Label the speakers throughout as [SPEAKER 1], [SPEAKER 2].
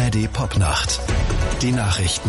[SPEAKER 1] ARD Popnacht. Die Nachrichten.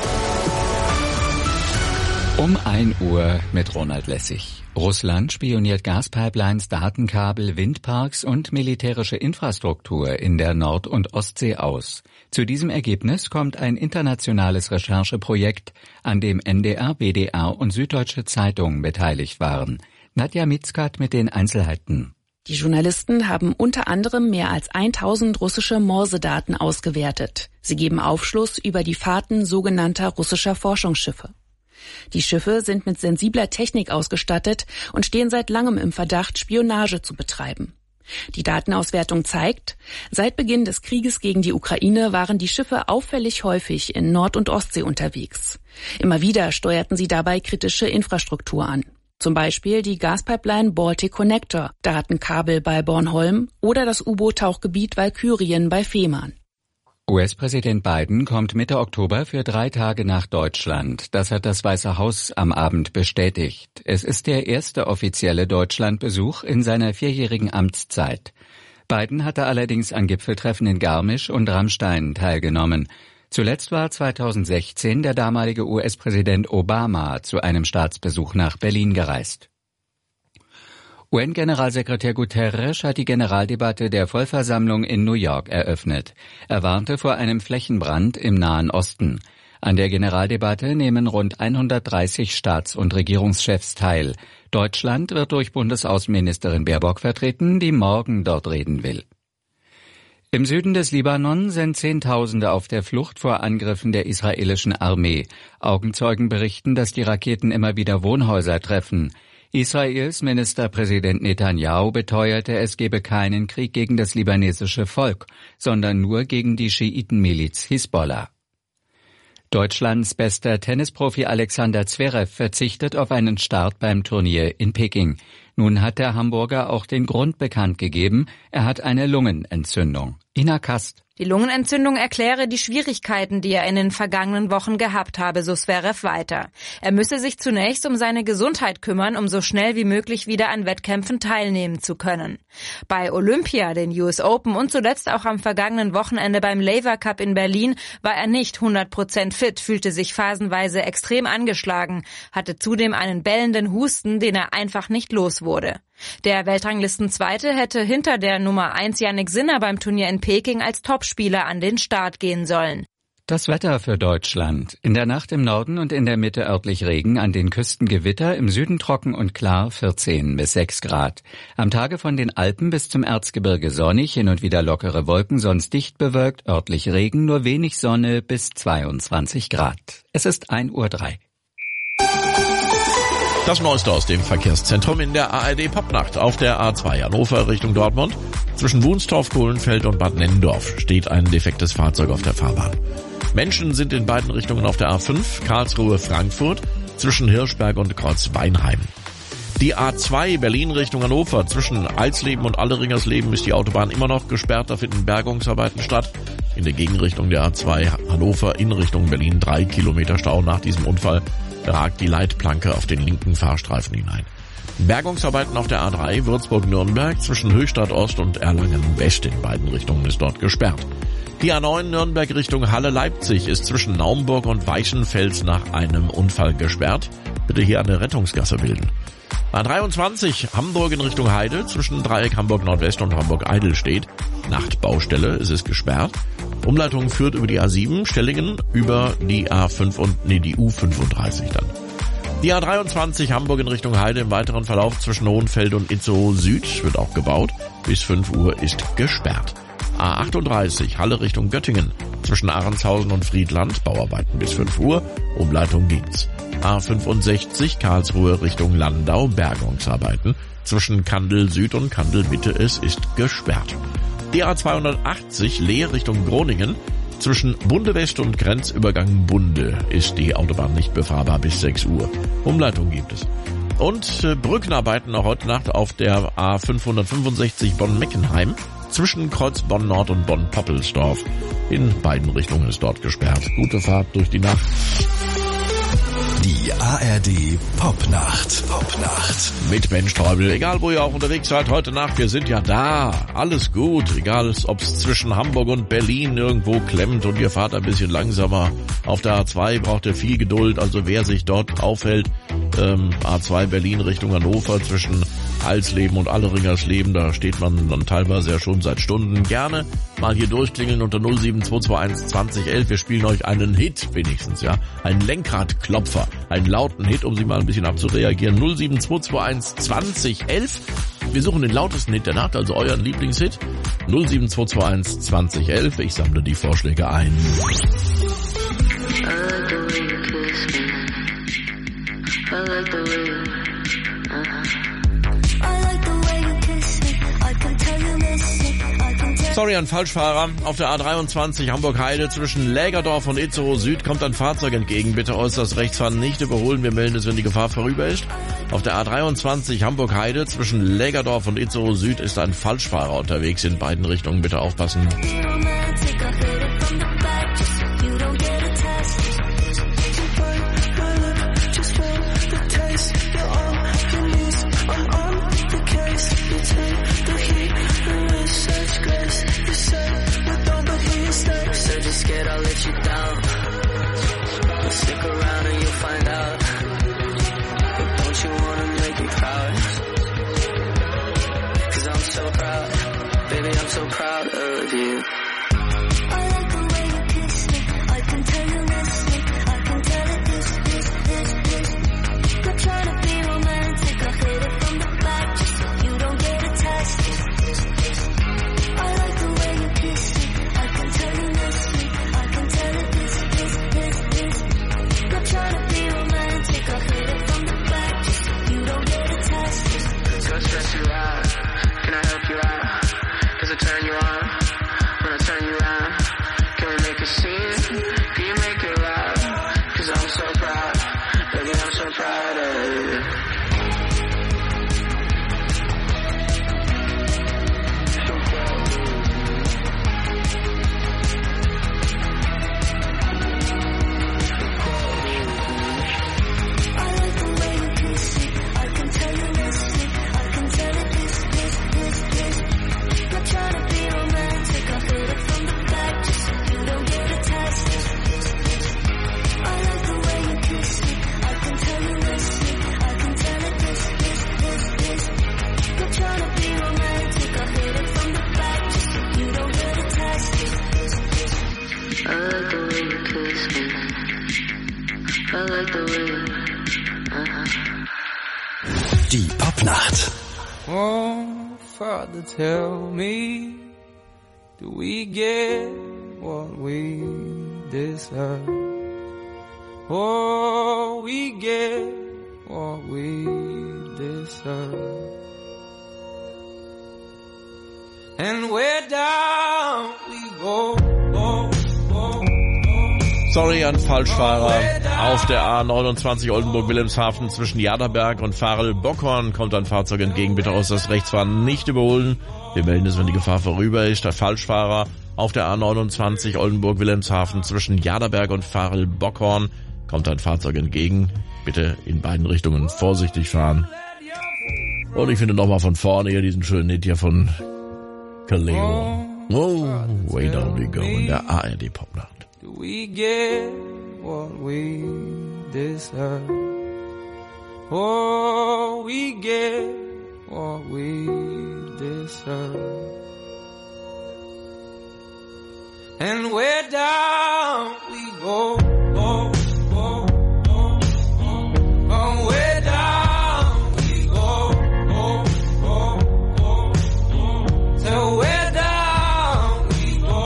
[SPEAKER 2] Um 1 Uhr mit Ronald Lessig. Russland spioniert Gaspipelines, Datenkabel, Windparks und militärische Infrastruktur in der Nord- und Ostsee aus. Zu diesem Ergebnis kommt ein internationales Rechercheprojekt, an dem NDR, WDR und Süddeutsche Zeitung beteiligt waren. Nadja Mitzkat mit den Einzelheiten.
[SPEAKER 3] Die Journalisten haben unter anderem mehr als 1000 russische Morsedaten ausgewertet. Sie geben Aufschluss über die Fahrten sogenannter russischer Forschungsschiffe. Die Schiffe sind mit sensibler Technik ausgestattet und stehen seit langem im Verdacht, Spionage zu betreiben. Die Datenauswertung zeigt, seit Beginn des Krieges gegen die Ukraine waren die Schiffe auffällig häufig in Nord- und Ostsee unterwegs. Immer wieder steuerten sie dabei kritische Infrastruktur an. Zum Beispiel die Gaspipeline Baltic Connector, Datenkabel bei Bornholm oder das U-Boot-Tauchgebiet Valkyrien bei Fehmarn.
[SPEAKER 2] US-Präsident Biden kommt Mitte Oktober für 3 Tage nach Deutschland. Das hat das Weiße Haus am Abend bestätigt. Es ist der erste offizielle Deutschlandbesuch in seiner 4-jährigen Amtszeit. Biden hatte allerdings an Gipfeltreffen in Garmisch und Rammstein teilgenommen. Zuletzt war 2016 der damalige US-Präsident Obama zu einem Staatsbesuch nach Berlin gereist. UN-Generalsekretär Guterres hat die Generaldebatte der Vollversammlung in New York eröffnet. Er warnte vor einem Flächenbrand im Nahen Osten. An der Generaldebatte nehmen rund 130 Staats- und Regierungschefs teil. Deutschland wird durch Bundesaußenministerin Baerbock vertreten, die morgen dort reden will. Im Süden des Libanon sind Zehntausende auf der Flucht vor Angriffen der israelischen Armee. Augenzeugen berichten, dass die Raketen immer wieder Wohnhäuser treffen. Israels Ministerpräsident Netanyahu beteuerte, es gebe keinen Krieg gegen das libanesische Volk, sondern nur gegen die Schiitenmiliz Hisbollah. Deutschlands bester Tennisprofi Alexander Zverev verzichtet auf einen Start beim Turnier in Peking. Nun hat der Hamburger auch den Grund bekannt gegeben, er hat eine Lungenentzündung. Ina Kast.
[SPEAKER 4] Die Lungenentzündung erkläre die Schwierigkeiten, die er in den vergangenen Wochen gehabt habe, so Zverev weiter. Er müsse sich zunächst um seine Gesundheit kümmern, um so schnell wie möglich wieder an Wettkämpfen teilnehmen zu können. Bei Olympia, den US Open und zuletzt auch am vergangenen Wochenende beim Laver Cup in Berlin war er nicht 100% fit, fühlte sich phasenweise extrem angeschlagen, hatte zudem einen bellenden Husten, den er einfach nicht los wurde. Der Weltranglistenzweite hätte hinter der Nummer 1 Jannik Sinner beim Turnier in Peking als Topspieler an den Start gehen sollen.
[SPEAKER 2] Das Wetter für Deutschland. In der Nacht im Norden und in der Mitte örtlich Regen, an den Küsten Gewitter, im Süden trocken und klar 14 bis 6 Grad. Am Tage von den Alpen bis zum Erzgebirge sonnig, hin und wieder lockere Wolken, sonst dicht bewölkt, örtlich Regen, nur wenig Sonne bis 22 Grad. Es ist 1:03 Uhr.
[SPEAKER 5] Das Neueste aus dem Verkehrszentrum in der ARD Popnacht. Auf der A2 Hannover Richtung Dortmund. Zwischen Wunstorf, Kohlenfeld und Bad Nennendorf steht ein defektes Fahrzeug auf der Fahrbahn. Menschen sind in beiden Richtungen auf der A5 Karlsruhe-Frankfurt zwischen Hirschberg und Kreuzweinheim. Die A2 Berlin Richtung Hannover zwischen Alsleben und Alleringersleben ist die Autobahn immer noch gesperrt. Da finden Bergungsarbeiten statt. In der Gegenrichtung der A2 Hannover in Richtung Berlin 3 Kilometer Stau nach diesem Unfall. Ragt die Leitplanke auf den linken Fahrstreifen hinein. Bergungsarbeiten auf der A3 Würzburg-Nürnberg zwischen Höchstadt Ost und Erlangen-West in beiden Richtungen ist dort gesperrt. Die A9 Nürnberg Richtung Halle-Leipzig ist zwischen Naumburg und Weichenfels nach einem Unfall gesperrt. Bitte hier eine Rettungsgasse bilden. A23 Hamburg in Richtung Heide zwischen Dreieck Hamburg Nordwest und Hamburg Eidelstedt. Nachtbaustelle, es ist gesperrt. Umleitung führt über die A7 Stellingen über die die U35 dann. Die A23 Hamburg in Richtung Heide im weiteren Verlauf zwischen Hohenfeld und Itzehoe Süd wird auch gebaut. Bis 5 Uhr ist gesperrt. A38 Halle Richtung Göttingen zwischen Ahrendshausen und Friedland, Bauarbeiten bis 5 Uhr, Umleitung geht's. A65 Karlsruhe Richtung Landau, Bergungsarbeiten zwischen Kandel Süd und Kandel Mitte, es ist gesperrt. Die A280 Leer Richtung Groningen zwischen Bunde West und Grenzübergang Bunde ist die Autobahn nicht befahrbar bis 6 Uhr. Umleitung gibt es. Und Brückenarbeiten auch heute Nacht auf der A565 Bonn-Meckenheim zwischen Kreuz Bonn-Nord und Bonn-Poppelsdorf. In beiden Richtungen ist dort gesperrt. Gute Fahrt durch die Nacht.
[SPEAKER 1] Die ARD Popnacht.
[SPEAKER 5] Mit Mensch Träubel. Egal, wo ihr auch unterwegs seid heute Nacht, wir sind ja da. Alles gut. Egal, ob es zwischen Hamburg und Berlin irgendwo klemmt und ihr fahrt ein bisschen langsamer. Auf der A2 braucht ihr viel Geduld. Also wer sich dort aufhält, A2 Berlin Richtung Hannover zwischen Alsleben und Alleringersleben, da steht man dann teilweise ja schon seit Stunden. Gerne mal hier durchklingeln unter 07221 2011. Wir spielen euch einen Hit wenigstens, ja. Einen Lenkradklopfer, einen lauten Hit, um sie mal ein bisschen abzureagieren. 07221 2011. Wir suchen den lautesten Hit der Nacht, also euren Lieblingshit. 07221 2011. Ich sammle die Vorschläge ein. Sorry an Falschfahrer. Auf der A23 Hamburg-Heide zwischen Lägerdorf und Itzehoe Süd kommt ein Fahrzeug entgegen. Bitte äußerst Rechtsfahren nicht überholen. Wir melden es, wenn die Gefahr vorüber ist. Auf der A23 Hamburg-Heide zwischen Lägerdorf und Itzehoe Süd ist ein Falschfahrer unterwegs in beiden Richtungen. Bitte aufpassen.
[SPEAKER 6] I'll let you down. Stick around and you'll find out. But don't you wanna make me proud? 'Cause I'm so proud. Baby, I'm so proud of you. I like the way you kiss me. I can tell you miss me. I can tell it this. Not trying to be romantic. I hit it from the back just so you don't get attached. I like the way you kiss me. I can tell you miss me. Trying to be romantic, I'll hit it from the back just so you don't get attached. Don't stress you out, can I help you out? Does it turn you on, when I turn you around? Can we make a scene, can you make it loud? 'Cause I'm so proud, baby I'm so proud of you.
[SPEAKER 1] Die Popnacht.
[SPEAKER 7] Oh, Father, tell me, do we get what we deserve? Oh, we get what we deserve. And where down we go.
[SPEAKER 5] Sorry an Falschfahrer. Auf der A29 Oldenburg-Wilhelmshaven zwischen Jaderberg und Farel-Bockhorn kommt ein Fahrzeug entgegen. Bitte äußerst Rechtsfahren nicht überholen. Wir melden es, wenn die Gefahr vorüber ist. Der Falschfahrer auf der A29 Oldenburg-Wilhelmshaven zwischen Jaderberg und Farel-Bockhorn kommt ein Fahrzeug entgegen. Bitte in beiden Richtungen vorsichtig fahren. Und ich finde nochmal von vorne hier diesen schönen Hit hier von Kaleo. Oh, way down we go in der ARD Popnacht.
[SPEAKER 7] Do we get what we deserve? Oh, we get what we deserve. And where down we go. Oh, oh, oh, oh, oh, where down we go. Oh, oh, oh, oh, so where down we go.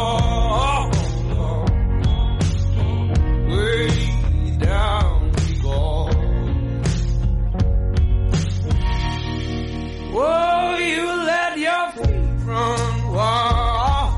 [SPEAKER 7] Way down we go. Oh, you let your feet run wild.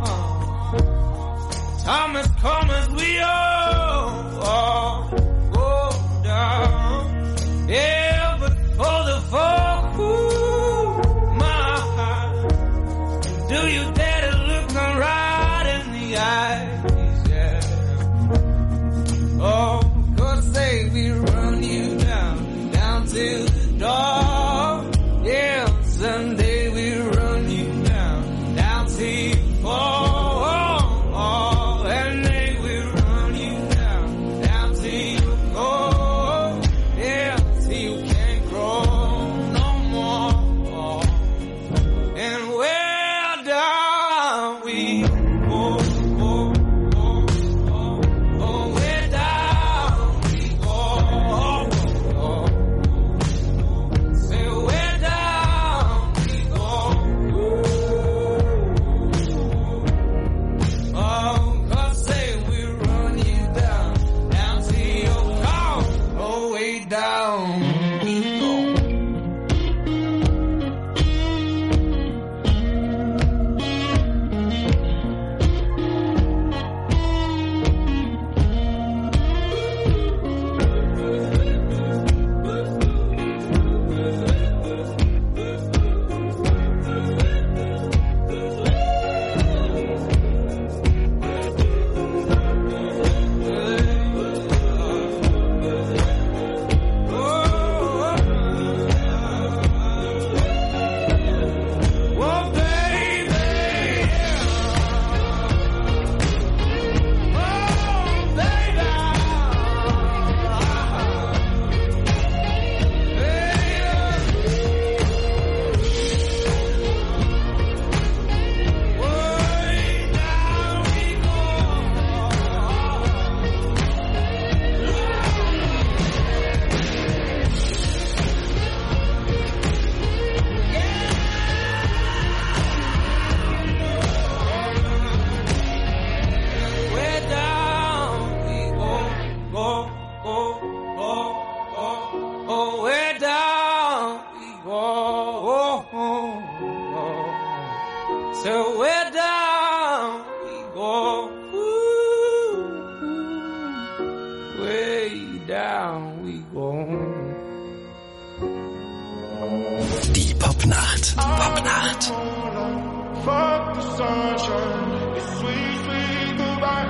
[SPEAKER 7] Time has come as we all go down. Yeah, but for the folk who my heart, do you dare to look them right in the eyes? Yeah. Oh, 'cause they be running So we're down we go. Way down we go.
[SPEAKER 1] Die Popnacht. Popnacht.
[SPEAKER 8] Fuck the sunshine, it's sweet, sweet goodbye.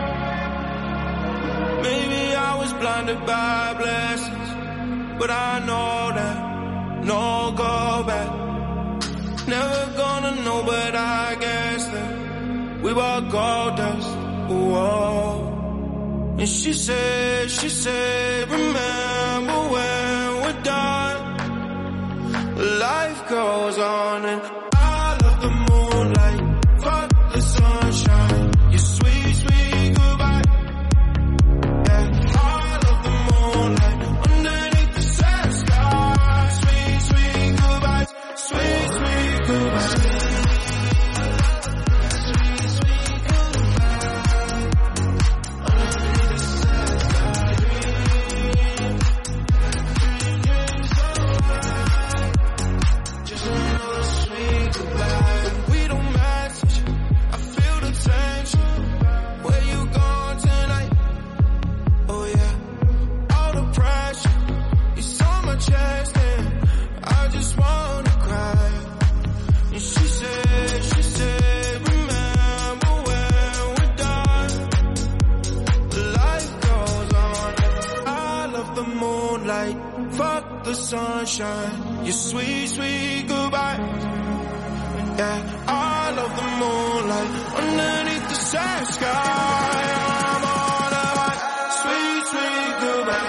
[SPEAKER 8] Maybe I was blinded by blessings, but I know that no go back. Never gonna know, but I guess that we were gold dust. Whoa. And she said, remember when we're done. Life goes on and I love the moonlight, fuck the sunshine. Your sweet, sweet goodbye. Yeah, I love the moonlight underneath the sad sky. Sweet, sweet goodbyes, sweet, sweet goodbyes. Fuck the sunshine, your sweet, sweet goodbye. Yeah, I love the moonlight underneath the sad sky. I'm on a high, sweet, sweet goodbye.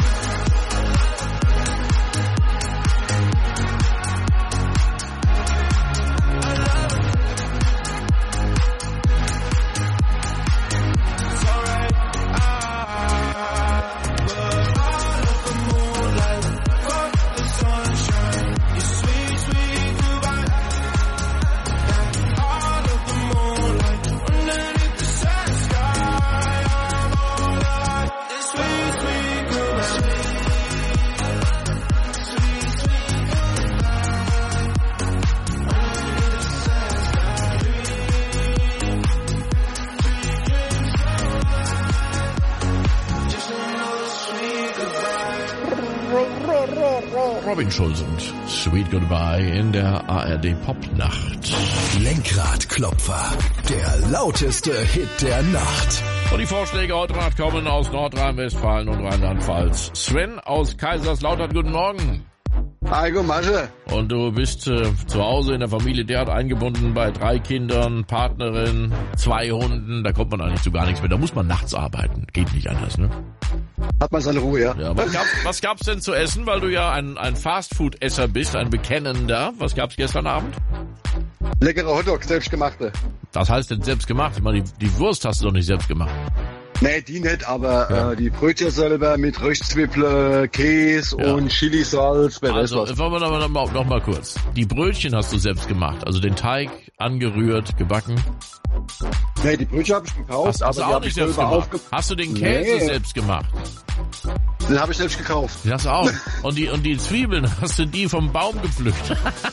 [SPEAKER 5] Robin Schulz und Sweet Goodbye in der ARD Popnacht.
[SPEAKER 1] Lenkradklopfer, der lauteste Hit der Nacht.
[SPEAKER 5] Und die Vorschläge heute Nacht kommen aus Nordrhein-Westfalen und Rheinland-Pfalz. Sven aus Kaiserslautern, guten Morgen.
[SPEAKER 9] Hi, Masche.
[SPEAKER 5] Und du bist zu Hause in der Familie derart eingebunden bei 3 Kindern, Partnerin, 2 Hunden. Da kommt man eigentlich zu gar nichts mehr. Da muss man nachts arbeiten. Geht nicht anders, ne?
[SPEAKER 9] Hat man seine Ruhe, ja.
[SPEAKER 5] Ja, was gab's denn zu essen? Weil du ja ein Fastfood-Esser bist, ein Bekennender. Was gab's gestern Abend?
[SPEAKER 9] Leckere Hotdog, selbstgemachte.
[SPEAKER 5] Das heißt denn selbst gemacht? Ich meine, die Wurst hast du doch nicht selbst gemacht.
[SPEAKER 9] Nee, die nicht, aber die Brötchen selber mit Röstzwiebeln, Käse und Chilisalz.
[SPEAKER 5] Also, wollen wir noch mal kurz. Die Brötchen hast du selbst gemacht, also den Teig angerührt, gebacken.
[SPEAKER 9] Nee, die Brötchen habe ich gekauft,
[SPEAKER 5] Hast du auch nicht selbst gemacht? Hast du den Käse selbst gemacht?
[SPEAKER 9] Den habe ich selbst gekauft.
[SPEAKER 5] Den hast du auch. Und die Zwiebeln, hast du die vom Baum gepflückt?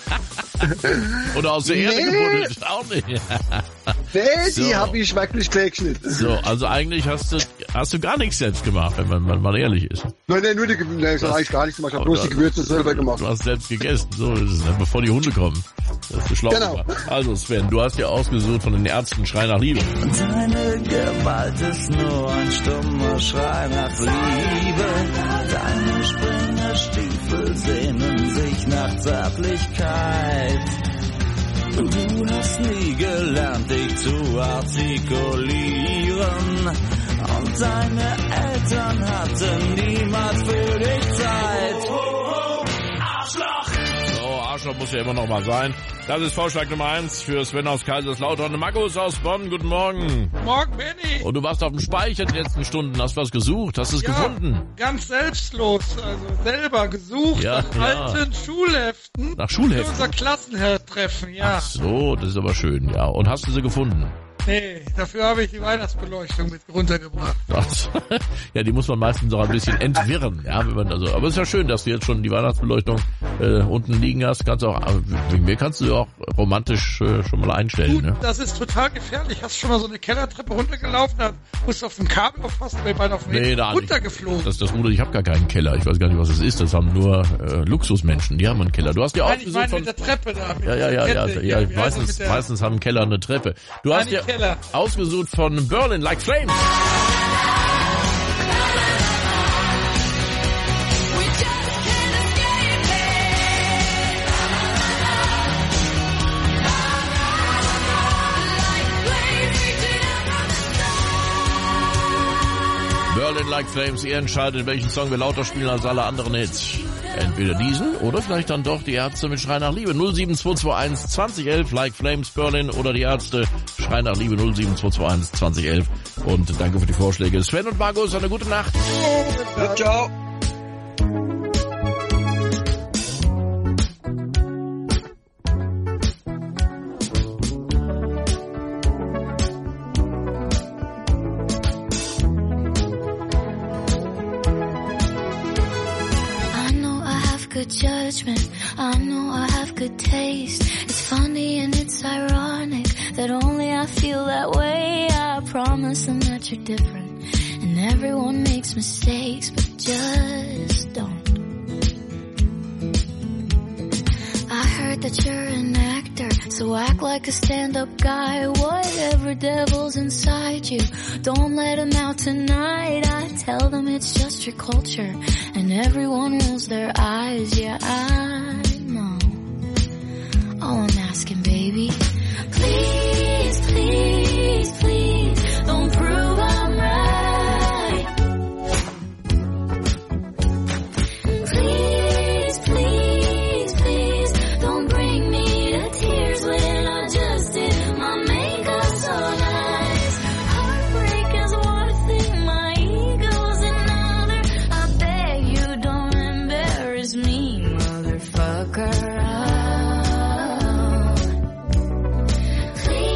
[SPEAKER 5] Oder aus der Erde gebuddelt? Auch nicht.
[SPEAKER 9] Nee, die habe ich wirklich geschnitten.
[SPEAKER 5] So, also eigentlich hast du gar nichts selbst gemacht, wenn man mal ehrlich ist.
[SPEAKER 9] Nein, nur die Gewürze. Ich habe eigentlich gar nichts gemacht. Ich habe bloß die Gewürze selber gemacht.
[SPEAKER 5] Du hast selbst gegessen. So ist es, bevor die Hunde kommen. Das ist schlau.
[SPEAKER 9] Genau.
[SPEAKER 5] Also Sven, du hast ja ausgesucht von den Ärzten Schrei nach Liebe.
[SPEAKER 10] Deine Gewalt ist nur ein stummer Schrei nach Liebe. Deine Springerstiefel sehnen sich nach Zärtlichkeit. Du hast nie gelernt, dich zu artikulieren. Und deine Eltern hatten niemals für dich Zeit. Arschloch!
[SPEAKER 5] So, Arschloch muss ja immer noch mal sein. Das ist Vorschlag Nummer 1 für Sven aus Kaiserslautern. Markus aus Bonn, guten Morgen.
[SPEAKER 11] Morgen, Benni.
[SPEAKER 5] Und du warst auf dem Speicher die letzten Stunden, hast was gesucht, hast es gefunden?
[SPEAKER 11] Ganz selbstlos, also selber gesucht nach alten Schulheften.
[SPEAKER 5] Nach Schulheften?
[SPEAKER 11] Für unser Klassenhertreffen, ja.
[SPEAKER 5] Ach so, das ist aber schön, ja. Und hast du sie gefunden?
[SPEAKER 11] Nee, dafür habe ich die Weihnachtsbeleuchtung mit runtergebracht.
[SPEAKER 5] Ja, die muss man meistens auch ein bisschen entwirren, ja, wenn man aber es ist ja schön, dass du jetzt schon die Weihnachtsbeleuchtung unten liegen hast. Wegen mir kannst du auch romantisch schon mal einstellen.
[SPEAKER 11] Gut,
[SPEAKER 5] ne?
[SPEAKER 11] Das ist total gefährlich. Hast du schon mal so eine Kellertreppe runtergelaufen, dann musst du auf dem Kabel aufpassen, weil beinahe auf den runtergeflogen.
[SPEAKER 5] Das Ruder, ich habe gar keinen Keller. Ich weiß gar nicht, was das ist. Das haben nur Luxusmenschen, die haben einen Keller. Du hast ja auch
[SPEAKER 11] ich meine mit der Treppe da.
[SPEAKER 5] Ja, meistens haben Keller eine Treppe. Du hast ja ausgesucht von Berlin Like Flames. Berlin Like Flames, ihr entscheidet, welchen Song wir lauter spielen als alle anderen Hits. Entweder diesen oder vielleicht dann doch die Ärzte mit Schrei nach Liebe. 07221 2011 Like Flames Berlin oder die Ärzte Schrei nach Liebe 07221 2011. Und danke für die Vorschläge. Sven und Markus, eine gute Nacht.
[SPEAKER 9] Ja, ciao.
[SPEAKER 6] Good judgment, I know I have good taste. It's funny and it's ironic that only I feel that way. I promise them that you're different and everyone makes mistakes, but just don't. I heard that you're an actor, so act like a stand-up guy. Whatever devil's inside you, don't let him out tonight. I tell them it's just your culture and everyone rolls their eyes. Yeah, I know. All I'm asking, baby, please, please, please, don't prove I'm right. Please, please, please, don't bring me to tears when I just did my makeup so nice. Heartbreak is one thing, my ego's another. I beg you don't embarrass me, motherfucker. Please.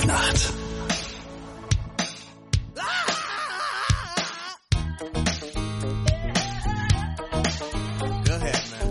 [SPEAKER 1] Popnacht.
[SPEAKER 12] Go ahead, man.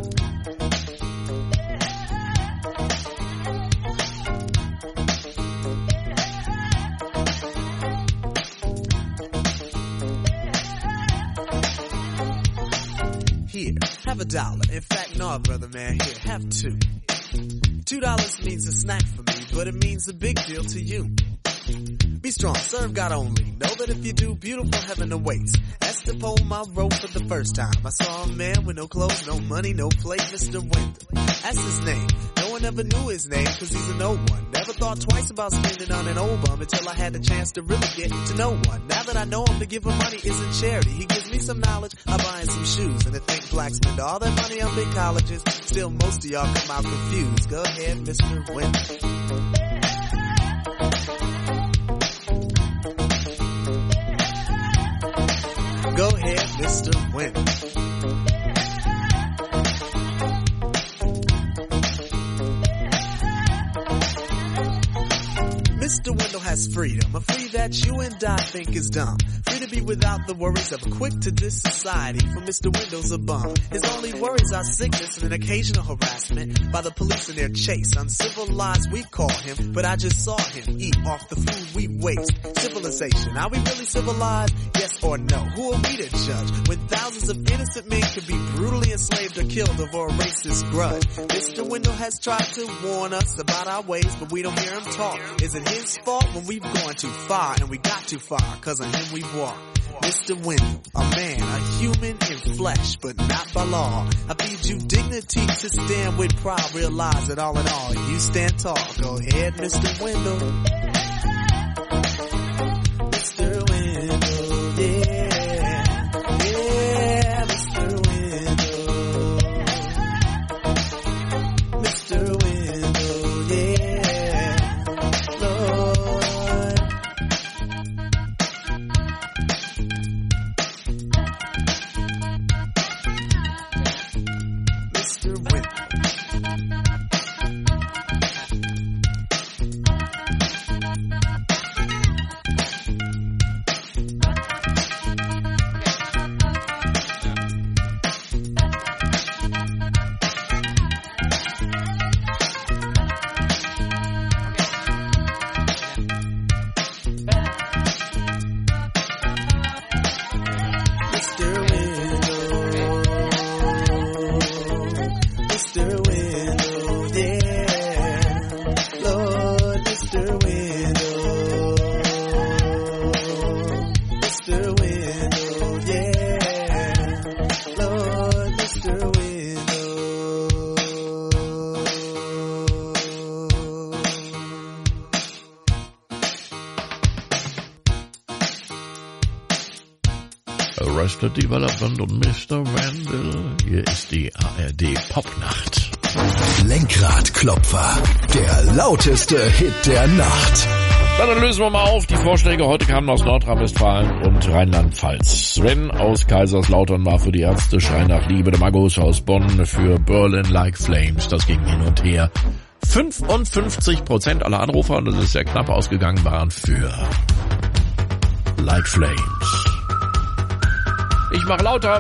[SPEAKER 12] Here, have $1. In fact, no, brother, man. Here, have $2. $2 means a snack for me, but it means a big deal to you. Be strong, serve God only. Know that if you do, beautiful heaven awaits. That's the poem I wrote for the first time. I saw a man with no clothes, no money, no plate, Mr. Wendell. That's his name. No one ever knew his name, cause he's a no one. Never thought twice about spending on an old bum until I had the chance to really get to know one. Now that I know him, to give him money isn't charity. He gives me some knowledge, I buy him some shoes. And to think blacks spend all their money on big colleges, still most of y'all come out confused. Go ahead, Mr. Wendell. Go ahead, Mr. Wendell. Mr. Wendell has freedom, a free that you and I think is dumb. Free to be without the worries of a quick to this society, for Mr. Wendell's a bum. His only worries are sickness and an occasional harassment by the police in their chase. Uncivilized we call him, but I just saw him eat off the food we waste. Civilization, are we really civilized? Yes or no? Who are we to judge when thousands of innocent men could be brutally enslaved or killed over a racist grudge? Mr. Wendell has tried to warn us about our ways, but we don't hear him talk. Is it his fault when we've gone too far and we got too far? Cause on him we've walked. Mr. Wendell, a man, a human in flesh, but not by law. I feed you dignity to stand with pride. Realize that all in all, you stand tall. Go ahead, Mr. Wendell. Mr. Wendell, yeah. Yeah, Mr. Wendell. Mr. Wendell, yeah. Lord. Mr. Wendell.
[SPEAKER 5] Arrested Development und Mr. Wendell. Hier ist die ARD Popnacht.
[SPEAKER 1] Lenkradklopfer, der lauteste Hit der Nacht.
[SPEAKER 5] Dann lösen wir mal auf. Die Vorschläge heute kamen aus Nordrhein-Westfalen und Rheinland-Pfalz. Sven aus Kaiserslautern war für die Ärzte, Schrei nach Liebe. Der Margus aus Bonn für Berlin Like Flames. Das ging hin und her. 55% aller Anrufer, und das ist sehr knapp ausgegangen, waren für Like Flames. Ich mach lauter.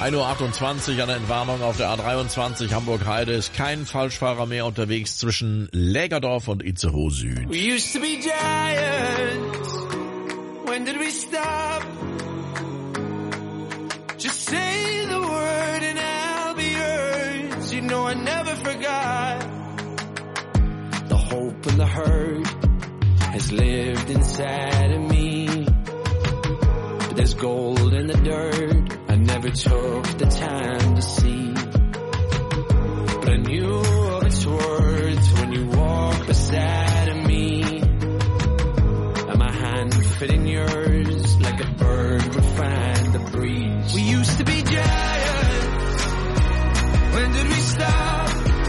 [SPEAKER 5] 1:28 Uhr an der Entwarnung auf der A23 Hamburg-Heide ist kein Falschfahrer mehr unterwegs zwischen Lägerdorf und Itzehoe Süd.
[SPEAKER 8] We used to be giants. When did we stop? Just say the word and I'll be yours. You know I never forgot.
[SPEAKER 10] The hope and the hurt has lived inside of me. But there's gold in the dirt I never took the time to see. But I knew of its worth when you walked beside of me. And my hand fit in yours like a bird would find the breeze.
[SPEAKER 8] We used to be giants. When did we stop?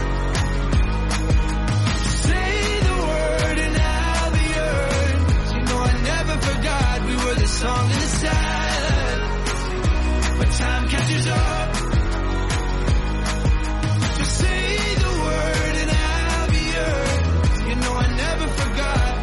[SPEAKER 8] Say the word and I'll be yours. You know I never forgot we were the song in the silence. But time catches up. Just say the word and I'll be yours. You know I never forgot.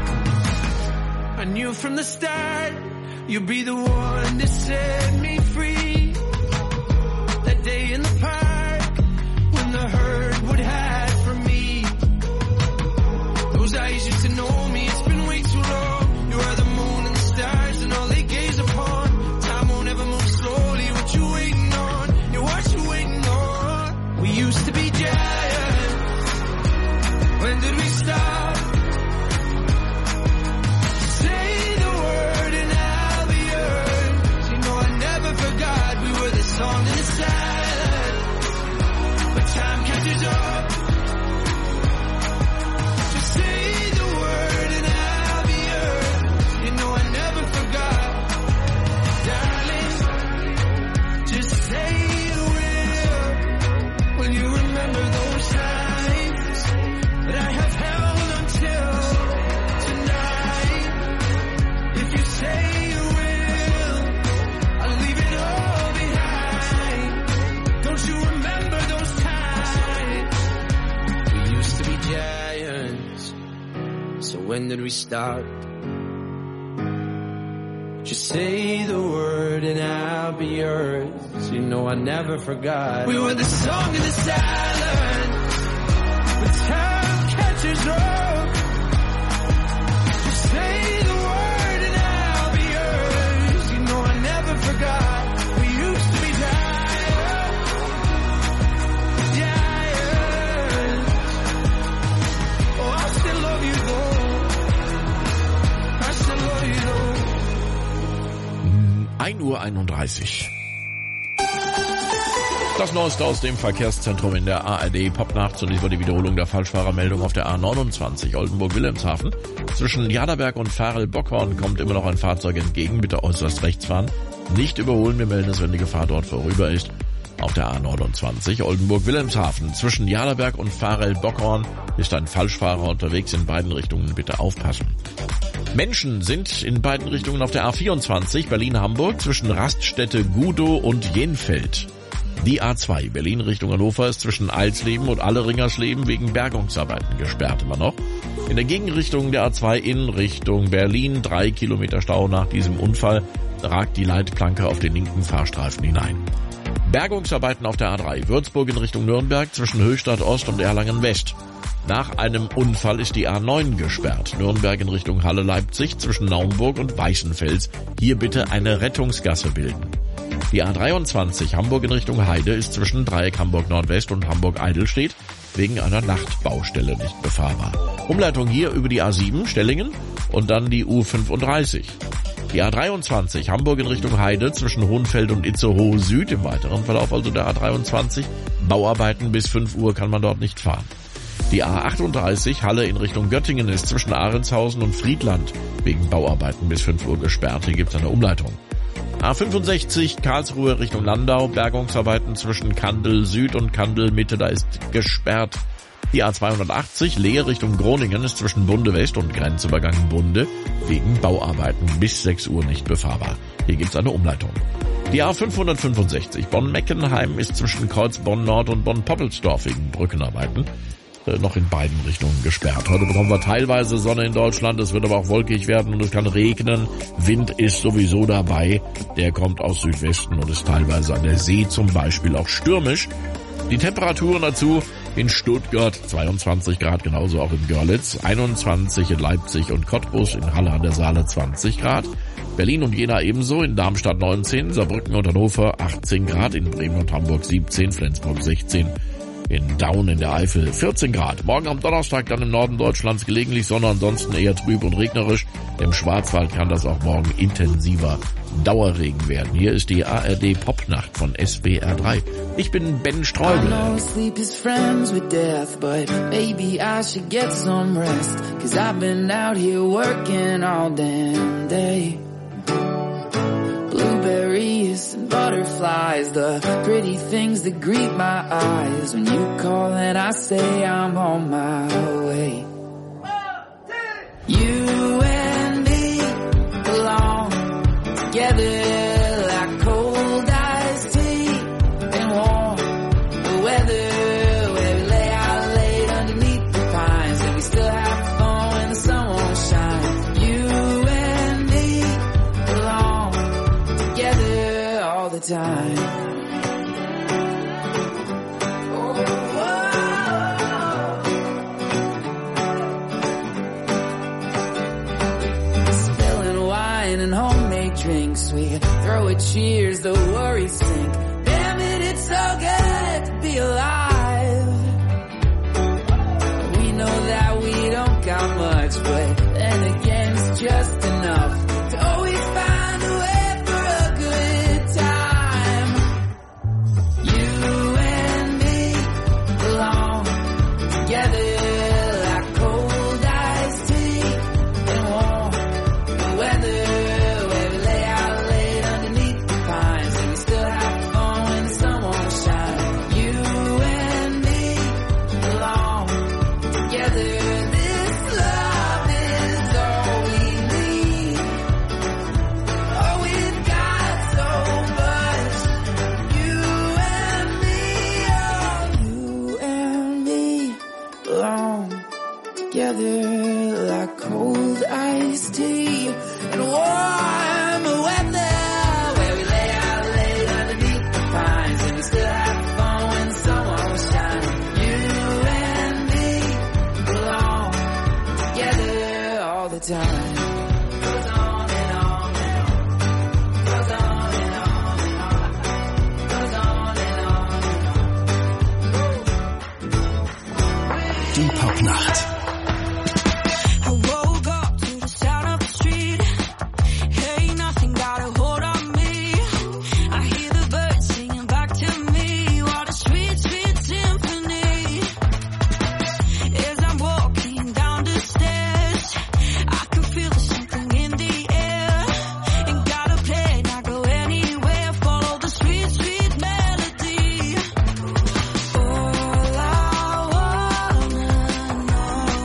[SPEAKER 8] I knew from the start you'd be the one that set me free. That day in the park when the herd would hide from me. Those eyes used to know me, it's been way too long. You are the moon and the stars and all they gaze upon. Time won't ever move slowly, what you waiting on? Yeah, what you waiting on? We used to be giants. When did we stop? Say the word and I'll be yours. You know I never forgot we were the song in the silence. But time catches up. Just say the word and I'll be yours. You know I never forgot. Darling, just say you will. Will you remember those times that I have held until tonight? If you say you will, I'll leave it all behind. Don't you remember those times? We used to be giants. So when did we stop? Just say the word and I'll be yours. You know I never forgot. We were the song in the silence. When time catches up. Just say the word and I'll be yours. You know I never forgot. We used to be giants. Giants. Oh, I still love you though. I still love you though.
[SPEAKER 5] 1:31 Uhr. Das Neueste aus dem Verkehrszentrum in der ARD Popnacht. Zunächst mal die Wiederholung der Falschfahrermeldung auf der A29 Oldenburg-Wilhelmshaven. Zwischen Jaderberg und Farel-Bockhorn kommt immer noch ein Fahrzeug entgegen. Bitte äußerst rechts fahren. Nicht überholen, wir melden es, wenn die Gefahr dort vorüber ist. Auf der A29 Oldenburg-Wilhelmshaven. Zwischen Jaderberg und Farel-Bockhorn ist ein Falschfahrer unterwegs. In beiden Richtungen bitte aufpassen. Menschen sind in beiden Richtungen auf der A24 Berlin-Hamburg zwischen Raststätte Gudow und Jenfeld. Die A2 Berlin Richtung Hannover ist zwischen Eilsleben und Alleringersleben wegen Bergungsarbeiten gesperrt immer noch. In der Gegenrichtung der A2 in Richtung Berlin 3 Kilometer Stau nach diesem Unfall ragt die Leitplanke auf den linken Fahrstreifen hinein. Bergungsarbeiten auf der A3 Würzburg in Richtung Nürnberg zwischen Höchstadt Ost und Erlangen West. Nach einem Unfall ist die A9 gesperrt. Nürnberg in Richtung Halle-Leipzig zwischen Naumburg und Weißenfels. Hier bitte eine Rettungsgasse bilden. Die A23 Hamburg in Richtung Heide ist zwischen Dreieck Hamburg Nordwest und Hamburg Eidelstedt wegen einer Nachtbaustelle nicht befahrbar. Umleitung hier über die A7 Stellingen und dann die U35. Die A23 Hamburg in Richtung Heide zwischen Hohenfeld und Itzehoe Süd im weiteren Verlauf, also der A23. Bauarbeiten bis 5 Uhr kann man dort nicht fahren. Die A38 Halle in Richtung Göttingen ist zwischen Ahrenshausen und Friedland wegen Bauarbeiten bis 5 Uhr gesperrt. Hier gibt es eine Umleitung. A65 Karlsruhe Richtung Landau, Bergungsarbeiten zwischen Kandel Süd und Kandel Mitte, da ist gesperrt. Die A280 Leer Richtung Groningen ist zwischen Bunde West und Grenzübergang Bunde wegen Bauarbeiten bis 6 Uhr nicht befahrbar. Hier gibt's eine Umleitung. Die A565 Bonn-Meckenheim ist zwischen Kreuz Bonn-Nord und Bonn-Poppelsdorf wegen Brückenarbeiten. noch in beiden Richtungen gesperrt. Heute bekommen wir teilweise Sonne in Deutschland, es wird aber auch wolkig werden und es kann regnen. Wind ist sowieso dabei, der kommt aus Südwesten und ist teilweise an der See zum Beispiel auch stürmisch. Die Temperaturen dazu in Stuttgart 22 Grad, genauso auch in Görlitz, 21 in Leipzig und Cottbus, in Halle an der Saale 20 Grad, Berlin und Jena ebenso, in Darmstadt 19, Saarbrücken und Hannover 18 Grad, in Bremen und Hamburg 17, Flensburg 16, in Daun in der Eifel 14 Grad. Morgen am Donnerstag dann im Norden Deutschlands gelegentlich Sonne, ansonsten eher trüb und regnerisch. Im Schwarzwald kann das auch morgen intensiver Dauerregen werden. Hier ist die ARD Popnacht von SWR 3. Ich bin Ben Streubel.
[SPEAKER 13] I know sleep is friends with death, but maybe I should get some rest. 'Cause I've been out here working all damn day. Blueberries and butterflies, the pretty things that greet my eyes. When you call and I say I'm on my way. You and me belong together like cold iced tea and warm the weather, where we lay out late underneath the pines and we still have fun when the sun won't shine. You and me belong together all the time. And homemade drinks, we throw a cheers, the worries sink. Damn it, it's so good to be alive. We know that we don't got much, but then again it's just enough to always find a way for a good time. You and me belong together like cold iced tea and warm the weather. Together like cold iced tea and warm weather, where we lay out late underneath the pines and we still have fun when the sun won't shine. You and me belong together all the time. Goes on and on and on. Goes on and on and on. Goes on and on and on.
[SPEAKER 1] Die Popnacht.
[SPEAKER 13] All I wanna know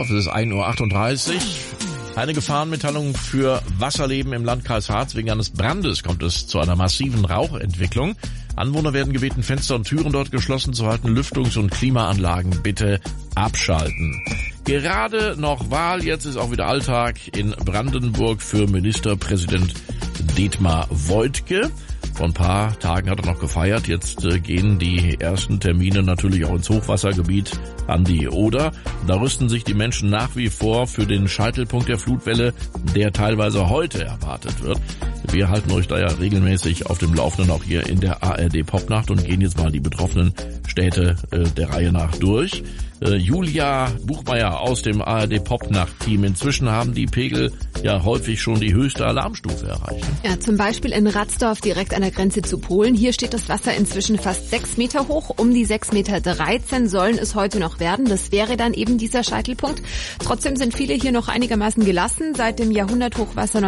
[SPEAKER 5] Es ist 1:38 Uhr. Eine Gefahrenmitteilung für Wasserleben im Landkreis Harz. Wegen eines Brandes kommt es zu einer massiven Rauchentwicklung. Anwohner werden gebeten, Fenster und Türen dort geschlossen zu halten. Lüftungs- und Klimaanlagen bitte abschalten. Gerade noch Wahl, jetzt ist auch wieder Alltag in Brandenburg für Ministerpräsident Dietmar Woidke. Vor ein paar Tagen hat er noch gefeiert. Jetzt gehen die ersten Termine natürlich auch ins Hochwassergebiet an die Oder. Da rüsten sich die Menschen nach wie vor für den Scheitelpunkt der Flutwelle, der teilweise heute erwartet wird. Wir halten euch da ja regelmäßig auf dem Laufenden, auch hier in der ARD Popnacht, und gehen jetzt mal die betroffenen Städte der Reihe nach durch. Julia Buchmeier aus dem ARD Popnacht-Team. Inzwischen haben die Pegel ja häufig schon die höchste Alarmstufe erreicht.
[SPEAKER 14] Ja, zum Beispiel in Ratsdorf direkt an der Grenze zu Polen. Hier steht das Wasser inzwischen fast 6 Meter hoch. Um die 6,13 Meter sollen es heute noch werden. Das wäre dann eben dieser Scheitelpunkt. Trotzdem sind viele hier noch einigermaßen gelassen. Seit dem Jahrhunderthochwasser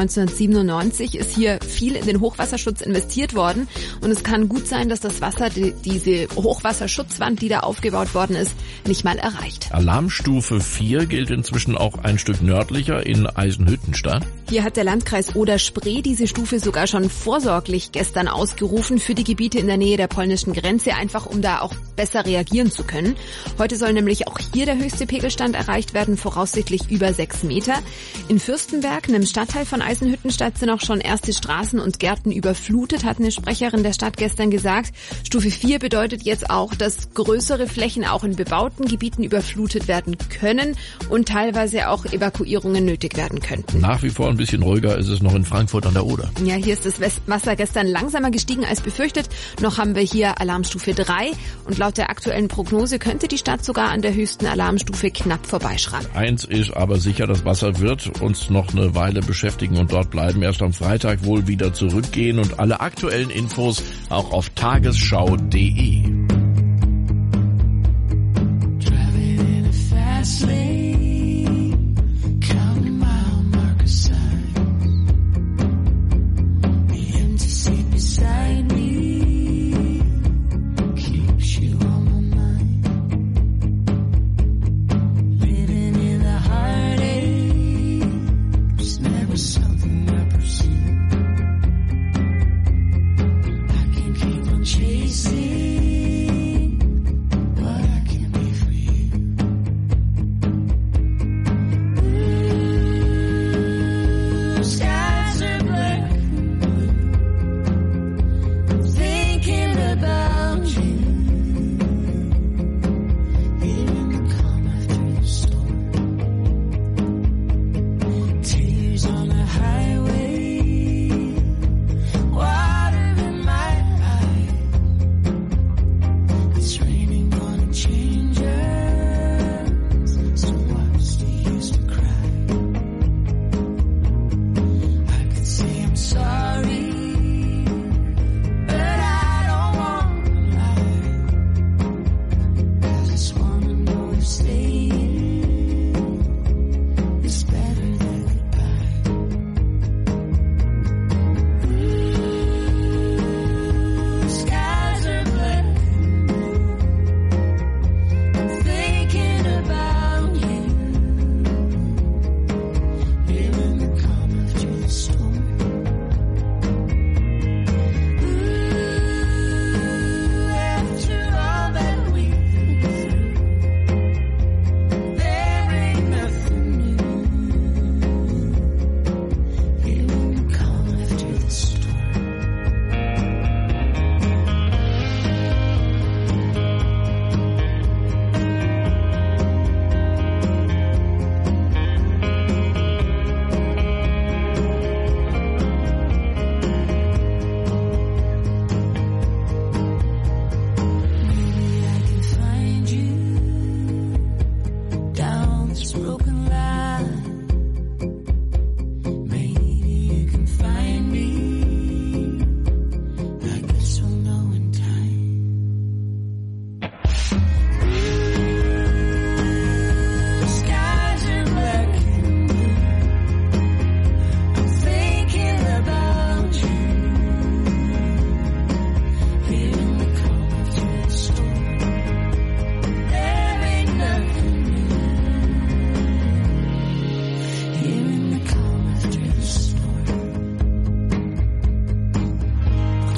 [SPEAKER 14] 1997 ist hier viel in den Hochwasserschutz investiert worden. Und es kann gut sein, dass das Wasser diese Hochwasserschutzwand, die da aufgebaut worden ist, nicht mal erreicht.
[SPEAKER 5] Alarmstufe 4 gilt inzwischen auch ein Stück nördlicher in Eisenhüttenstadt.
[SPEAKER 14] Hier hat der Landkreis Oder-Spree diese Stufe sogar schon vorsorglich gestern ausgerufen für die Gebiete in der Nähe der polnischen Grenze, einfach um da auch besser reagieren zu können. Heute soll nämlich auch hier der höchste Pegelstand erreicht werden, voraussichtlich über 6 Meter. In Fürstenberg, einem Stadtteil von Eisenhüttenstadt, sind auch schon erste Straßen und Gärten überflutet, hat eine Sprecherin der Stadt gestern gesagt. Stufe 4 bedeutet jetzt auch, dass größere Flächen auch in bebauten Gebieten überflutet werden können und teilweise auch Evakuierungen nötig werden könnten.
[SPEAKER 5] Nach wie vor ein bisschen ruhiger ist es noch in Frankfurt an der Oder.
[SPEAKER 14] Ja, hier ist das Wasser gestern langsamer gestiegen als befürchtet. Noch haben wir hier Alarmstufe 3 und laut der aktuellen Prognose könnte die Stadt sogar an der höchsten Alarmstufe knapp vorbeischrammen.
[SPEAKER 5] Eins ist aber sicher, das Wasser wird uns noch eine Weile beschäftigen und dort bleiben. Erst am Freitag wohl wieder zurückgehen, und alle aktuellen Infos auch auf tagesschau.de.
[SPEAKER 13] Fast lane, counting mile marker signs. The empty seat beside me keeps you on my mind. Living in the heartache, it's never something I pursue. I can keep on chasing what I can be for you.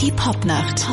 [SPEAKER 15] Die Popnacht.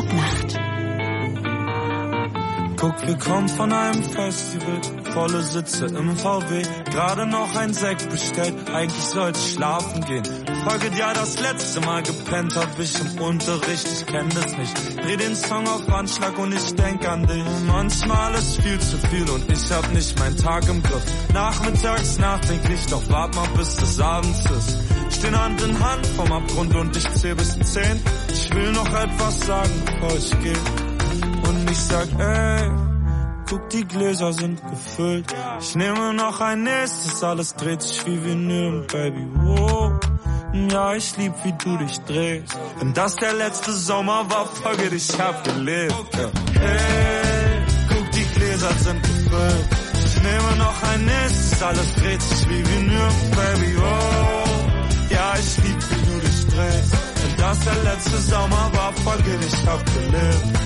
[SPEAKER 16] Guck, wir kommen von einem Festival, volle Sitze im VW, gerade noch ein Sekt bestellt, eigentlich sollte ich schlafen gehen. Folge ja das letzte Mal gepennt hab ich im Unterricht, ich kenn das nicht. Dreh den Song auf Anschlag und ich denk an dich. Manchmal ist viel zu viel und ich hab nicht meinen Tag im Griff. Nachmittags nachdenklich, doch wart mal bis es abends ist. Stehen Hand in Hand vom Abgrund und ich zähl bis 10. Ich will noch etwas sagen, bevor ich geh. Und ich sag, ey, guck, die Gläser sind gefüllt. Ich nehme noch ein nächstes, alles dreht sich wie Vinyl, Baby, wow. Ja, ich lieb, wie du dich drehst. Wenn das der letzte Sommer war, folge dich, ich hab gelebt. Hey, guck, die Gläser sind gefüllt. Ich nehme noch ein nächstes, alles dreht sich wie Vinyl, Baby, wow. Ja, ich lieb, wie du dich drehst. Wenn das der letzte Sommer war, folge dich, ich hab gelebt.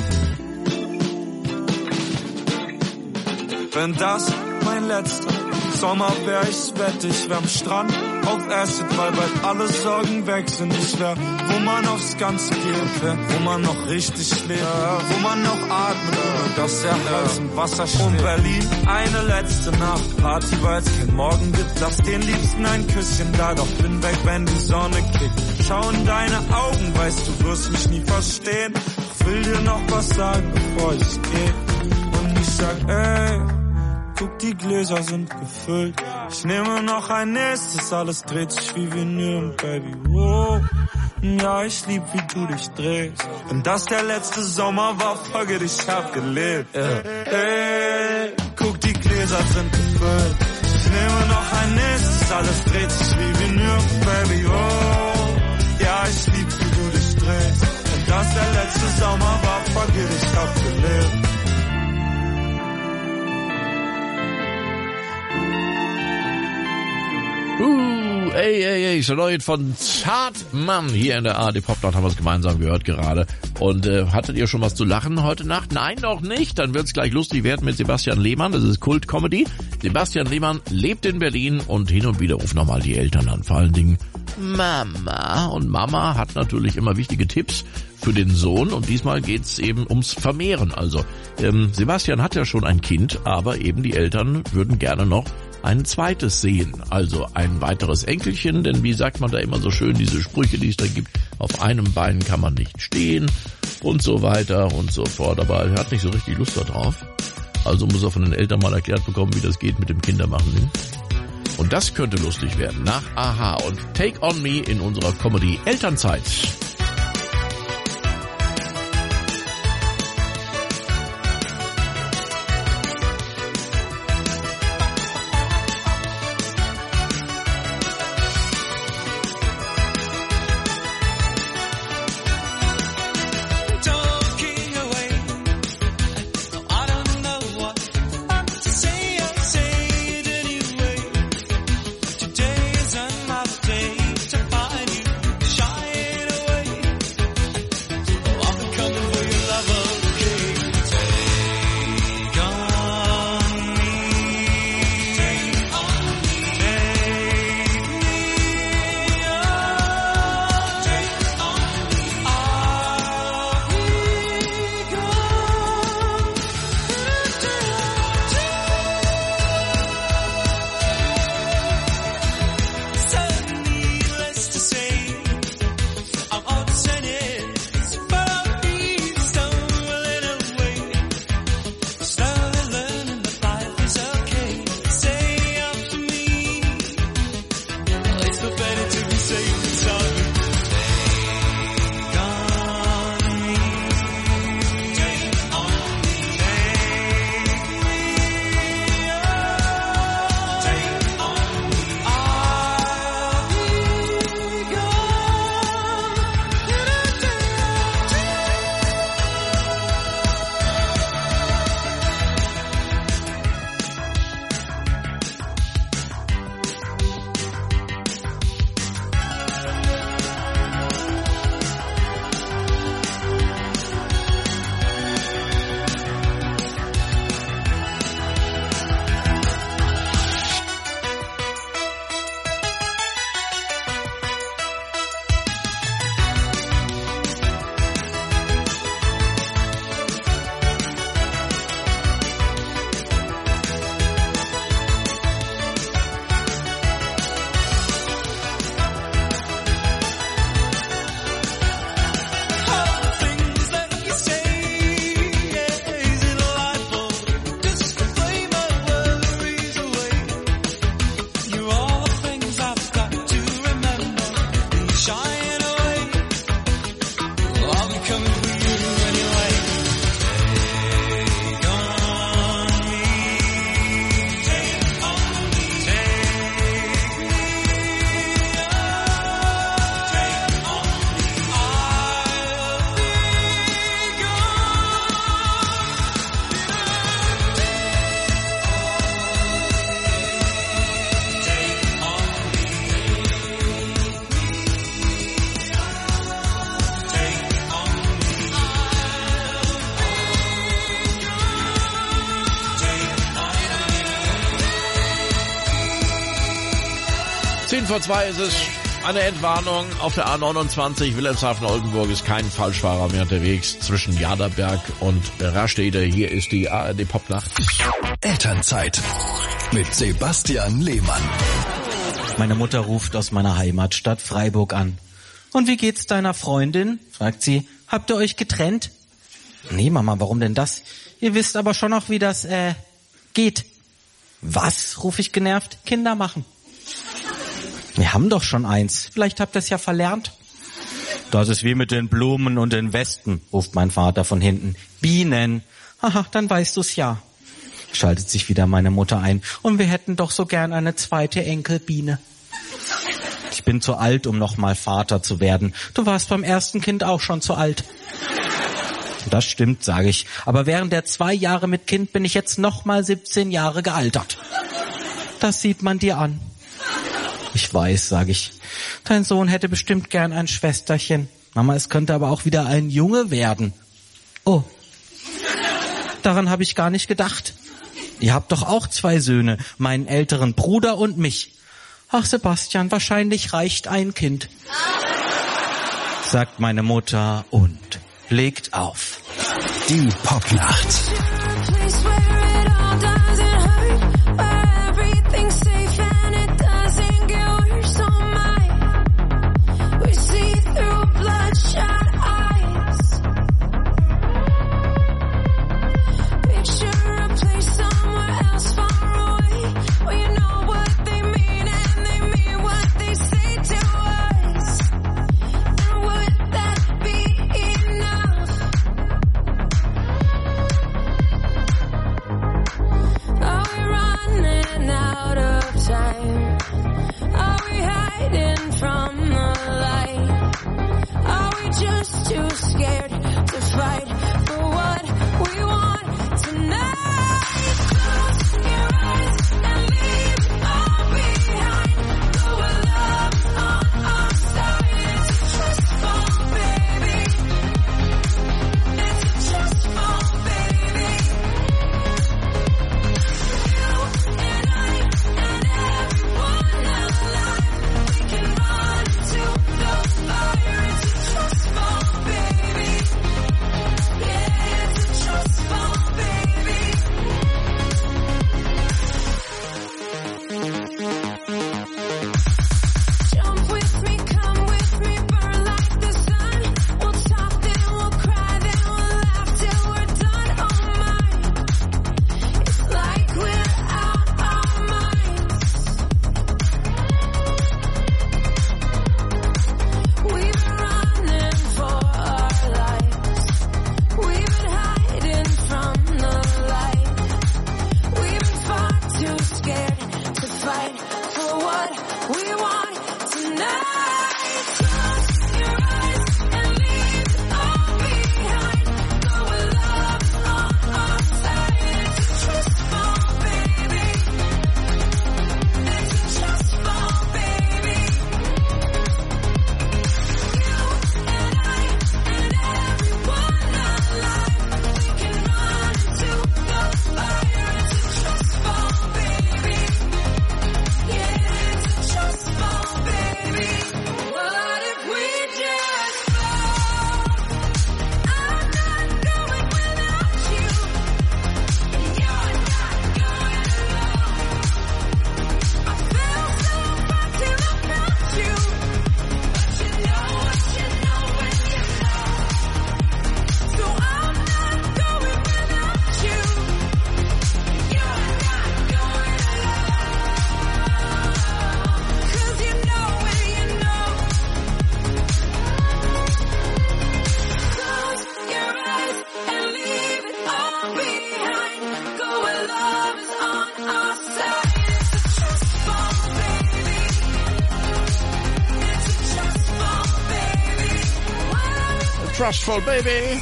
[SPEAKER 16] Wenn das mein letzter Sommer wär, ich wette, ich wär am Strand auf Acid, weil bald alle Sorgen weg sind. Ich wär, wo man aufs Ganze geht, wär, wo man noch richtig lebt, wo man noch atmet, ohne dass der Hals im Wasser steht. Und Berlin, eine letzte Nacht, Party, weil's kein Morgen gibt. Lass den Liebsten ein Küsschen da, doch bin weg, wenn die Sonne kickt. Schau in deine Augen, weißt du wirst mich nie verstehen. Ich will dir noch was sagen, bevor ich geh. Und ich sag, ey, guck, die Gläser sind gefüllt. Ich nehme noch ein nächstes, alles dreht sich wie Vinyl, Baby, wow. Ja, ich lieb, wie du dich drehst. Wenn das der letzte Sommer war, folge dich, ich hab gelebt. Hey, guck, die Gläser sind gefüllt. Ich nehme noch ein nächstes, alles dreht sich wie Vinyl, Baby, wow. Ja, ich lieb, wie du dich drehst. Wenn das der letzte Sommer war, folge dich, ich hab gelebt.
[SPEAKER 5] Ey, schon neu von Zartmann hier in der ARD Popnacht, haben wir es gemeinsam gehört gerade. Und hattet ihr schon was zu lachen heute Nacht? Nein, noch nicht. Dann wird's gleich lustig werden mit Sebastian Lehmann. Das ist Kult-Comedy. Sebastian Lehmann lebt in Berlin und hin und wieder rufen nochmal die Eltern an. Vor allen Dingen Mama. Und Mama hat natürlich immer wichtige Tipps für den Sohn. Und diesmal geht's eben ums Vermehren. Also Sebastian hat ja schon ein Kind, aber eben die Eltern würden gerne noch ein zweites sehen, also ein weiteres Enkelchen, denn wie sagt man da immer so schön, diese Sprüche, die es da gibt, auf einem Bein kann man nicht stehen und so weiter und so fort, aber er hat nicht so richtig Lust darauf, also muss er von den Eltern mal erklärt bekommen, wie das geht mit dem Kindermachen. Und das könnte lustig werden, nach Aha und Take On Me in unserer Comedy Elternzeit.
[SPEAKER 6] Today isn't my day to find you shying away.
[SPEAKER 5] 1:10 ist es. Eine Entwarnung auf der A29 Wilhelmshaven-Oldenburg ist kein Falschfahrer mehr unterwegs zwischen Jaderberg und Rastede. Hier ist die ARD Popnacht.
[SPEAKER 1] Elternzeit mit Sebastian Lehmann.
[SPEAKER 15] Meine Mutter ruft aus meiner Heimatstadt Freiburg an. Und wie geht's deiner Freundin? Fragt sie. Habt ihr euch getrennt? Nee, Mama, warum denn das? Ihr wisst aber schon noch, wie das, geht. Was? Ruf ich genervt. Kinder machen. Wir haben doch schon eins. Vielleicht habt ihr es ja verlernt. Das ist wie mit den Blumen und den Westen, ruft mein Vater von hinten. Bienen. Haha, dann weißt du's ja. Schaltet sich wieder meine Mutter ein. Und wir hätten doch so gern eine zweite Enkelbiene. Ich bin zu alt, um nochmal Vater zu werden. Du warst beim ersten Kind auch schon zu alt. Das stimmt, sage ich. Aber während der 2 Jahre mit Kind bin ich jetzt nochmal 17 Jahre gealtert. Das sieht man dir an. Ich weiß, sage ich. Dein Sohn hätte bestimmt gern ein Schwesterchen. Mama, es könnte aber auch wieder ein Junge werden. Oh, daran habe ich gar nicht gedacht. Ihr habt doch auch 2 Söhne, meinen älteren Bruder und mich. Ach, Sebastian, wahrscheinlich reicht ein Kind, sagt meine Mutter und legt auf.
[SPEAKER 1] Die Popnacht.
[SPEAKER 5] Trustful Baby.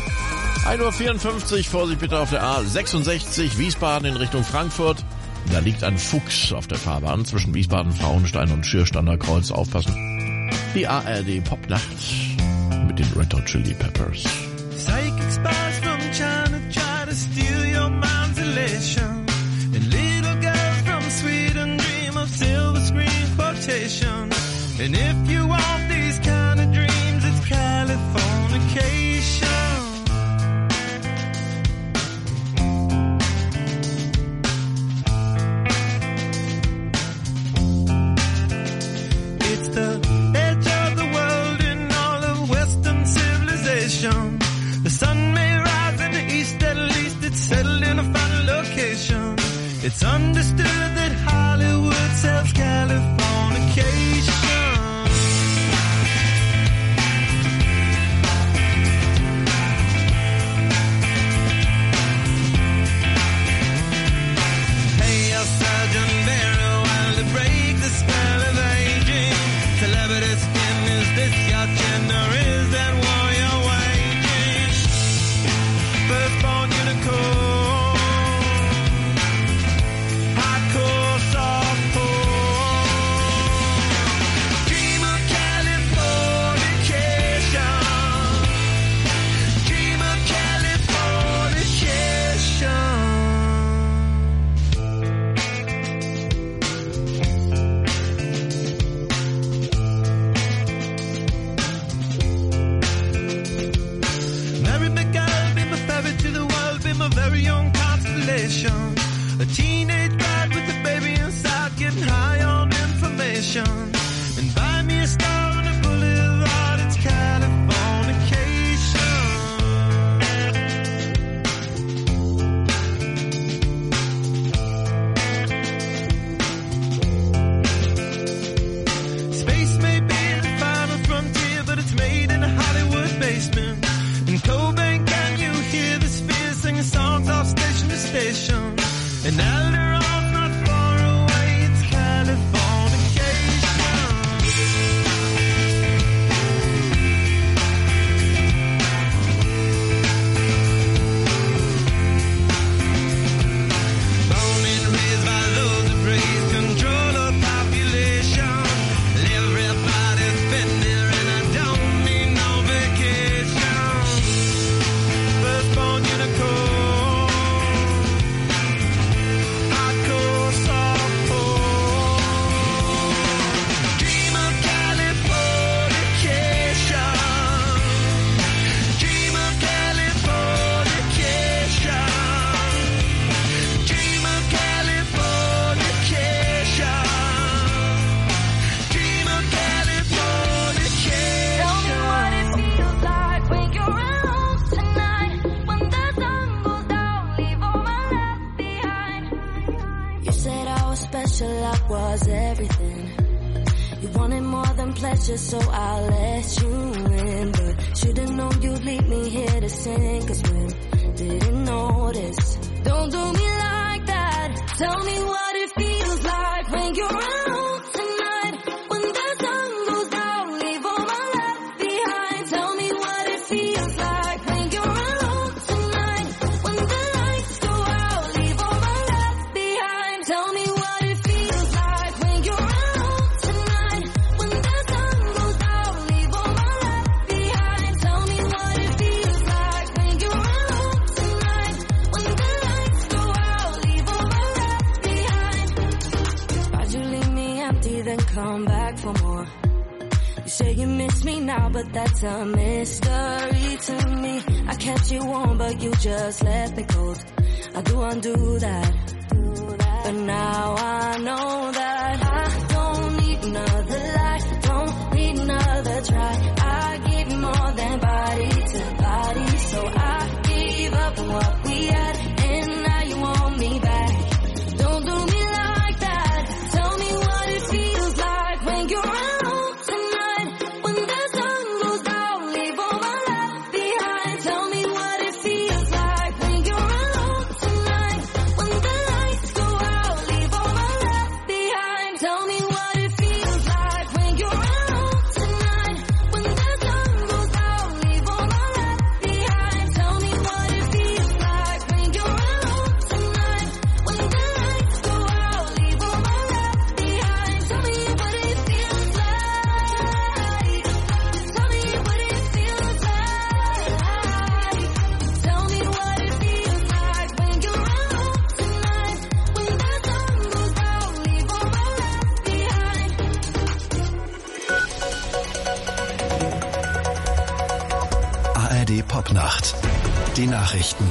[SPEAKER 5] 1:54 Uhr, Vorsicht bitte auf der A66 Wiesbaden in Richtung Frankfurt. Da liegt ein Fuchs auf der Fahrbahn zwischen Wiesbaden, Frauenstein und Schierstander Kreuz. Aufpassen. Die ARD Popnacht mit den Red Hot Chili Peppers.
[SPEAKER 17] Psychic spies from China try to steal your mind's elation. And little girls from Sweden dream of silver screen quotation. It's understood that Hollywood sells Californication. Pay your surgeon very well to break the spell of aging. Celebrity skin, is this your gender? Is that war you're waging? Firstborn unicorn. A teenage bride with a baby inside, getting high on information. And buy me a star on a boulevard, it's Californication. Space may be the final frontier, but it's made in a Hollywood basement. In Cobain, can you hear the sphere singing songs off station to station? And Alderon's not far away, it's Californication. Born and raised by those who praise control of population. Everybody's been there and I don't need no vacation. Firstborn unicorn.
[SPEAKER 6] Was everything you wanted, more than pleasure, so I'll let you in. But should've known you'd leave me here to sing, 'cause we didn't notice. Don't do me like that. Tell me what it feels like when you're alone tonight. When the sun goes down, leave all my love behind. Tell me what it feels like when you're alone tonight. When the lights go out, leave all my love behind. Tell me what it feels like when you're alone tonight. When the sun goes down, leave all my love behind. Tell me what it feels like when you're alone tonight. When the lights go out, leave all my love behind. Why'd you leave me empty, then come back for more? You say you miss me now, but that's a mystery to me. I kept you warm, but you just left me cold. I do undo that. But now I know that I don't need another lie, don't need another try. I give you more than body to body, so I gave up on what we had, and now you want me back. Don't do me like that. Tell me what it feels like when you're alone tonight. When the sun goes down, leave all my love behind. Tell me what it feels like when you're alone tonight. When the lights go out, leave all my love behind. Tell me what it feels like when you're alone tonight. When the sun goes down, leave all my love behind. Tell me what it feels like when you're alone tonight. When the lights go out, leave all my love behind. Tell me what it feels like. Tell me what it feels like. Tell me what it feels like when you're alone tonight. When the sun goes down, leave all my love behind.
[SPEAKER 1] ARD Popnacht. Die Nachrichten.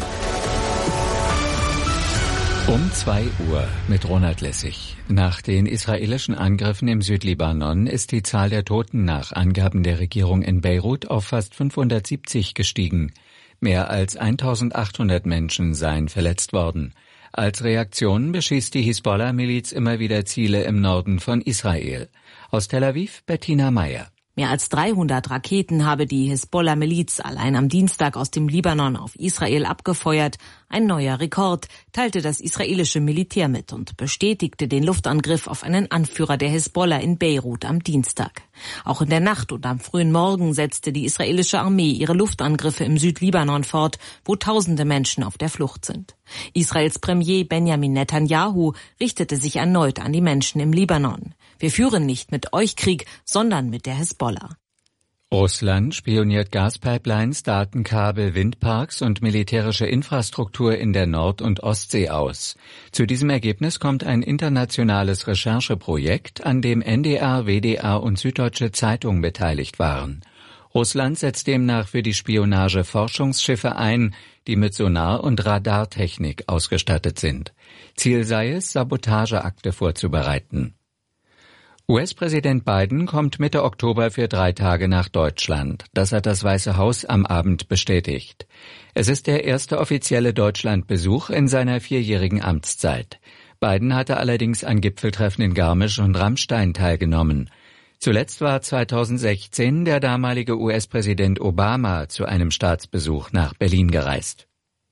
[SPEAKER 2] Um 2 Uhr mit Ronald Lessig. Nach den israelischen Angriffen im Südlibanon ist die Zahl der Toten nach Angaben der Regierung in Beirut auf fast 570 gestiegen. Mehr als 1800 Menschen seien verletzt worden. Als Reaktion beschießt die Hisbollah-Miliz immer wieder Ziele im Norden von Israel. Aus Tel Aviv, Bettina Meyer.
[SPEAKER 18] Mehr als 300 Raketen habe die Hisbollah-Miliz allein am Dienstag aus dem Libanon auf Israel abgefeuert. Ein neuer Rekord, teilte das israelische Militär mit und bestätigte den Luftangriff auf einen Anführer der Hisbollah in Beirut am Dienstag. Auch in der Nacht und am frühen Morgen setzte die israelische Armee ihre Luftangriffe im Südlibanon fort, wo tausende Menschen auf der Flucht sind. Israels Premier Benjamin Netanyahu richtete sich erneut an die Menschen im Libanon. Wir führen nicht mit euch Krieg, sondern mit der Hisbollah.
[SPEAKER 2] Russland spioniert Gaspipelines, Datenkabel, Windparks und militärische Infrastruktur in der Nord- und Ostsee aus. Zu diesem Ergebnis kommt ein internationales Rechercheprojekt, an dem NDR, WDR und Süddeutsche Zeitung beteiligt waren. Russland setzt demnach für die Spionage Forschungsschiffe ein, die mit Sonar- und Radartechnik ausgestattet sind. Ziel sei es, Sabotageakte vorzubereiten. US-Präsident Biden kommt Mitte Oktober für 3 Tage nach Deutschland. Das hat das Weiße Haus am Abend bestätigt. Es ist der erste offizielle Deutschlandbesuch in seiner 4-jährigen Amtszeit. Biden hatte allerdings an Gipfeltreffen in Garmisch und Rammstein teilgenommen. Zuletzt war 2016 der damalige US-Präsident Obama zu einem Staatsbesuch nach Berlin gereist.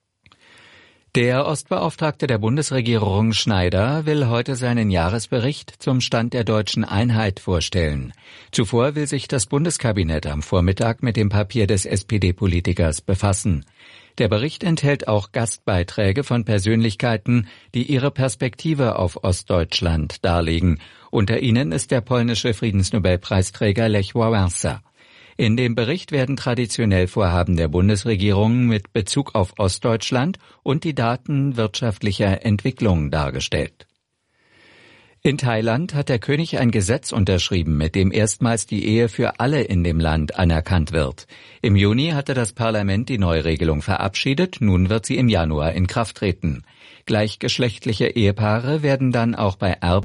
[SPEAKER 2] Der Ostbeauftragte der Bundesregierung Schneider will heute seinen Jahresbericht zum Stand der deutschen Einheit vorstellen. Zuvor will sich das Bundeskabinett am Vormittag mit dem Papier des SPD-Politikers befassen. Der Bericht enthält auch Gastbeiträge von Persönlichkeiten, die ihre Perspektive auf Ostdeutschland darlegen. Unter ihnen ist der polnische Friedensnobelpreisträger Lech Wałęsa. In dem Bericht werden traditionell Vorhaben der Bundesregierung mit Bezug auf Ostdeutschland und die Daten wirtschaftlicher Entwicklung dargestellt. In Thailand hat der König ein Gesetz unterschrieben, mit dem erstmals die Ehe für alle in dem Land anerkannt wird. Im Juni hatte das Parlament die Neuregelung verabschiedet, nun wird sie im Januar in Kraft treten. Gleichgeschlechtliche Ehepaare werden dann auch bei